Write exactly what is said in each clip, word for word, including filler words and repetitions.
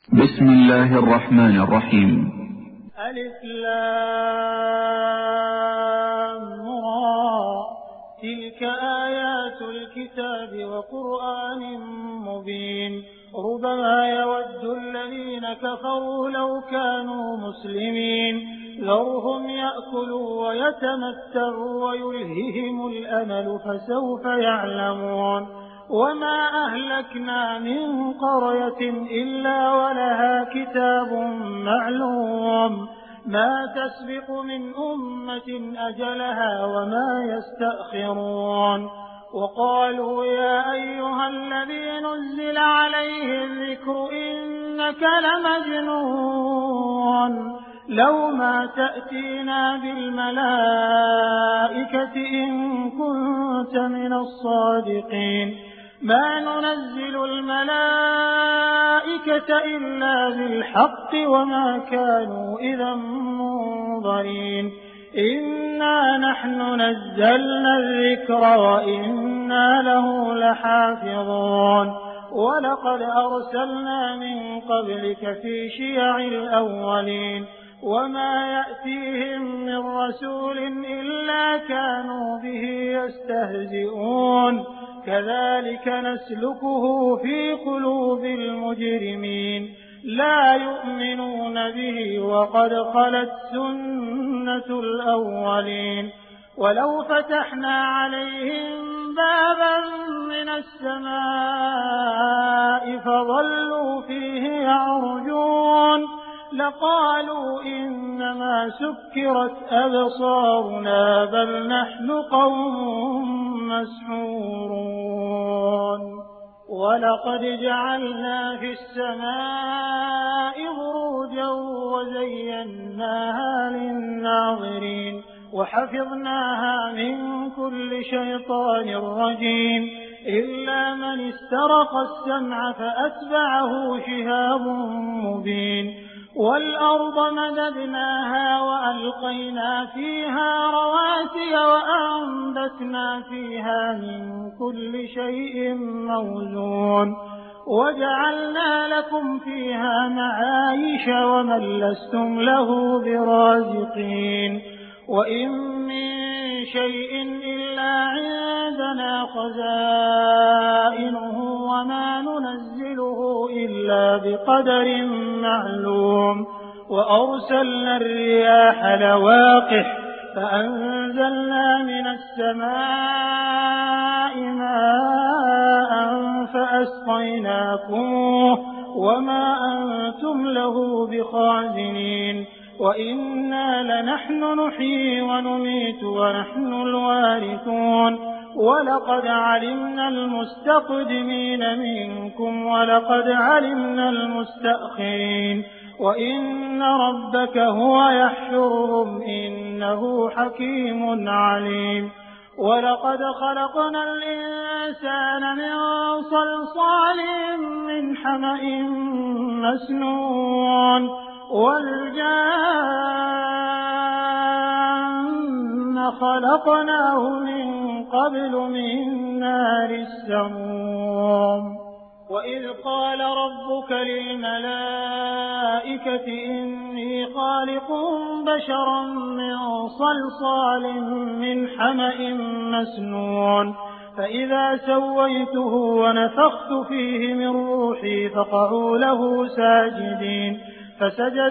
بسم الله الرحمن الرحيم. ألف لام را تلك آيات الكتاب وقرآن مبين ربما يود الذين كفروا لو كانوا مسلمين ذرهم يأكلوا ويتمتعوا ويلههم الأمل فسوف يعلمون وما أهلكنا من قرية إلا ولها كتاب معلوم ما تسبق من أمة أجلها وما يستأخرون وقالوا يا أيها الذي نزل عليه الذكر إنك لمجنون لو ما تأتينا بالملائكة إن كنت من الصادقين ما ننزل الملائكة إلا بالحق وما كانوا إذا منظرين إنا نحن نزلنا الذكر وإنا له لحافظون ولقد أرسلنا من قبلك في شيع الأولين وما يأتيهم من رسول إلا كانوا به يستهزئون كذلك نسلكه في قلوب المجرمين لا يؤمنون به وقد خلت سنة الأولين ولو فتحنا عليهم بابا من السماء فظلوا فيه يعرجون لقالوا إنما سكرت أبصارنا بل نحن قوم مسحورون ولقد جعلنا في السماء بروجا وزيناها للناظرين وحفظناها من كل شيطان رجيم إلا من استرق السمع فأتبعه شهاب مبين والأرض مددناها وألقينا فيها رواسي وأنبتنا فيها من كل شيء موزون وجعلنا لكم فيها معايش ومن لستم له برازقين وإن من شيء إلا عندنا خزائنه وما ننزله إلا بقدر معلوم وأرسلنا الرياح لواقح فأنزلنا من السماء ماء فأسقيناكموه وما أنتم له بخازنين وإنا لنحن نحيي ونميت ونحن الوارثون ولقد علمنا المستقدمين منكم ولقد علمنا المستأخرين وإن ربك هو يحشرهم إنه حكيم عليم ولقد خلقنا الإنسان من صلصال من حمأ مسنون والجان خلقناه من قبل من نار السموم وإذ قال ربك للملائكة إني خالق بشرا من صلصال من حمأ مسنون فإذا سويته ونفخت فيه من روحي فقعوا له ساجدين فسجد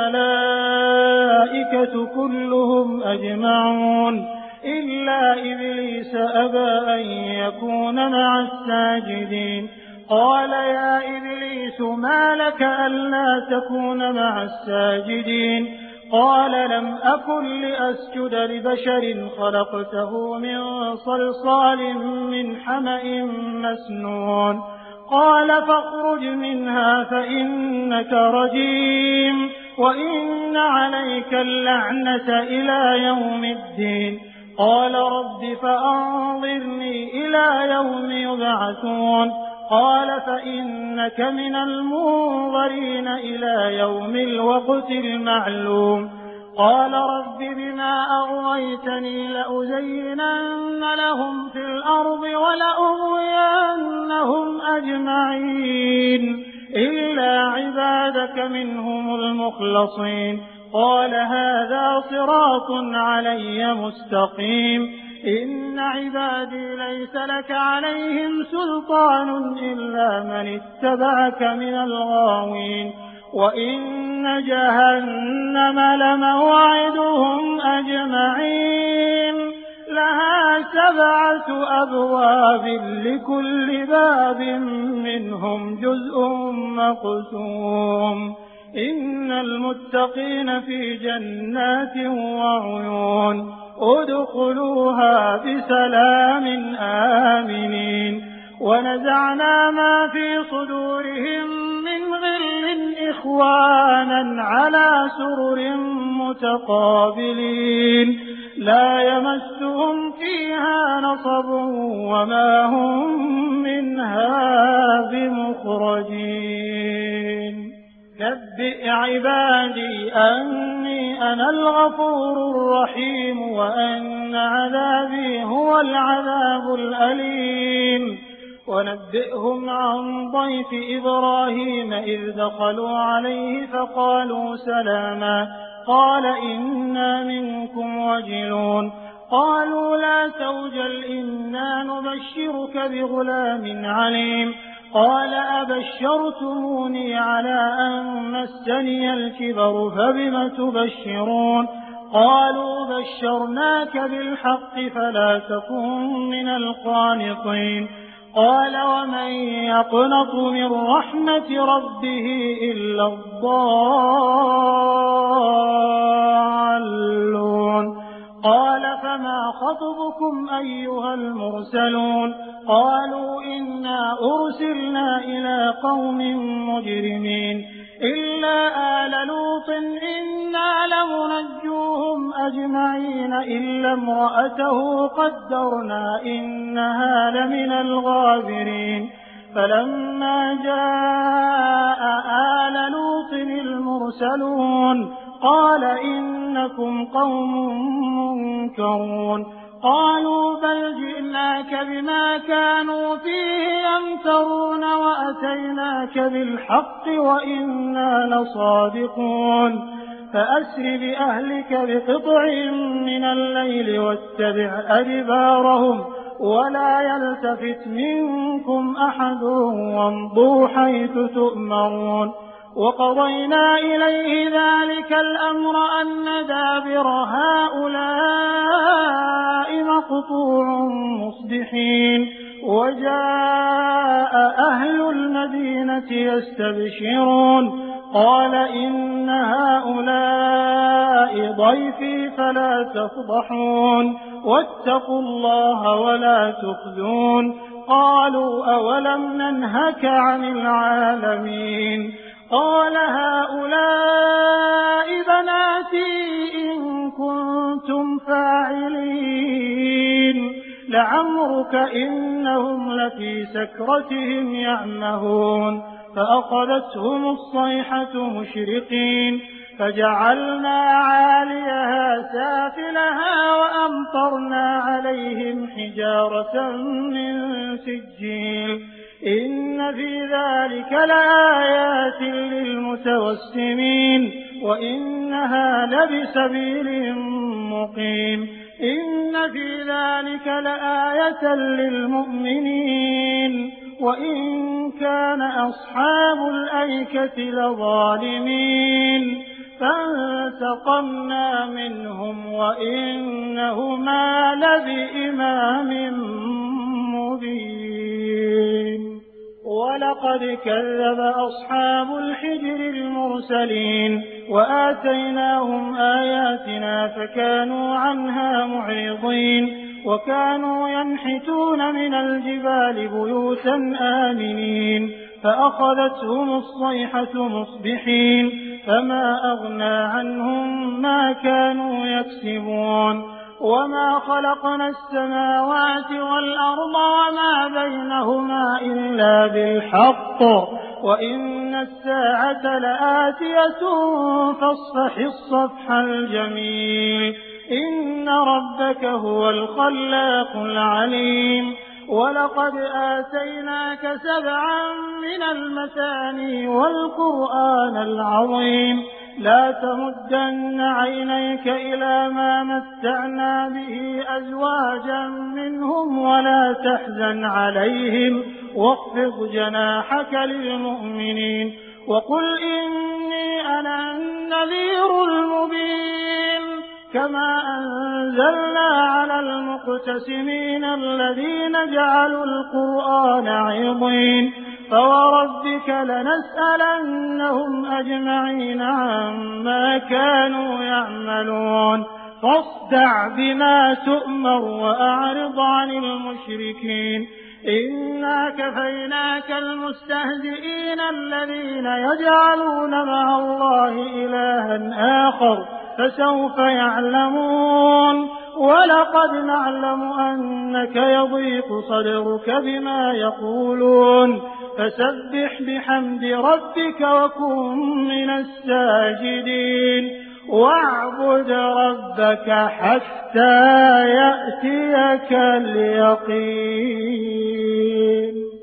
الملائكة كلهم أجمعون إلا إبليس أبى أن يكون مع الساجدين قال يا إبليس ما لك ألا تكون مع الساجدين قال لم أكن لأسجد لبشر خلقته من صلصال من حمأ مسنون قال فاخرج منها فإنك رجيم وإن عليك اللعنة إلى يوم الدين قال رب فأنظرني إلى يوم يبعثون قال فإنك من المنظرين إلى يوم الوقت المعلوم قال رب بما أغويتني لأزينن لهم في الأرض ولأغوينهم أجمعين إلا عبادك منهم المخلصين. قال هذا صراط علي مستقيم. إن عبادي ليس لك عليهم سلطان إلا من اتبعك من الغاوين. وإن جهنم لموعدهم أجمعين لها سبعة أبواب لكل باب منهم جزء مقسوم. إن المتقين في جنات وعيون ادخلوها بسلام آمنين. ونزعنا ما في صدورهم من غل إخوانا على سرر متقابلين لا يمسهم فيها نصب وما هم منها بمخرجين. نبئ عبادي أني أنا الغفور الرحيم وأن عذابي هو العذاب الأليم. ونبئهم عن ضيف إبراهيم إذ دخلوا عليه فقالوا سلاما قال إنا منكم وجلون. قالوا لا توجل إنا نبشرك بغلام عليم. قال أبشرتموني على أن مسني الكبر فبم تبشرون. قالوا بشرناك بالحق فلا تكن من القانطين. قال ومن يقنط من رحمة ربه إلا الضالون. قال فما خطبكم أيها المرسلون. قالوا إنا أرسلنا إلى قوم مجرمين إلا آل لوط إنا لمنجوهم أجمعين إلا امرأته قدرنا إنها لمن الغابرين. فلما جاء آل لوط المرسلون قال إنكم قوم منكرون. قالوا بل جئناك بما كانوا فيه يمترون وأتيناك بالحق وإنا لصادقون. فأسر بأهلك بقطع من الليل واتبع أدبارهم ولا يلتفت منكم أحد وامضوا حيث تؤمرون. وقضينا إليه ذلك الأمر أن دابر هؤلاء مقطوع مصبحين. وجاء أهل المدينة يستبشرون قال إن هؤلاء ضيفي فلا تفضحون واتقوا الله ولا تخزون. قالوا أولم ننهك عن العالمين. قال هؤلاء بناتي إن كنتم فاعلين. لعمرك إنهم لفي سكرتهم يعمهون. فأخذتهم الصيحة مشرقين فجعلنا عاليها سافلها وأمطرنا عليهم حجارة من سجيل. إن في ذلك لآيات للمتوسمين وإنها لبسبيل مقيم. إن في ذلك لآية للمؤمنين وإن كان أصحاب الأيكة لظالمين. فانتقمنا منهم وإنهما لبإمام مبين. ولقد كذب أصحاب الحجر المرسلين وآتيناهم آياتنا فكانوا عنها معرضين. وكانوا ينحتون من الجبال بيوتا آمنين فأخذتهم الصيحة مصبحين فما أغنى عنهم ما كانوا يكسبون. وما خلقنا السماوات والأرض وما بينهما إلا بالحق وإن الساعة لآتية فاصفح الصفح الجميل. إن ربك هو الخلاق العليم. ولقد آتيناك سبعا من المثاني والقرآن العظيم لا تمدن عينيك إلى ما متعنا به أزواجا منهم ولا تحزن عليهم واخفض جناحك للمؤمنين وقل إني أنا النذير المبين كما أنزلنا على المقتسمين الذين جعلوا القرآن عضين فوربك لنسألنهم أجمعين عما كانوا يعملون فاصدع بما تؤمر وأعرض عن المشركين إنا كفيناك المستهزئين الذين يجعلون مع الله إلها آخر فسوف يعلمون ولقد نعلم أنك يضيق صدرك بما يقولون فسبح بحمد ربك وكن من الساجدين واعبد ربك حتى يأتيك اليقين.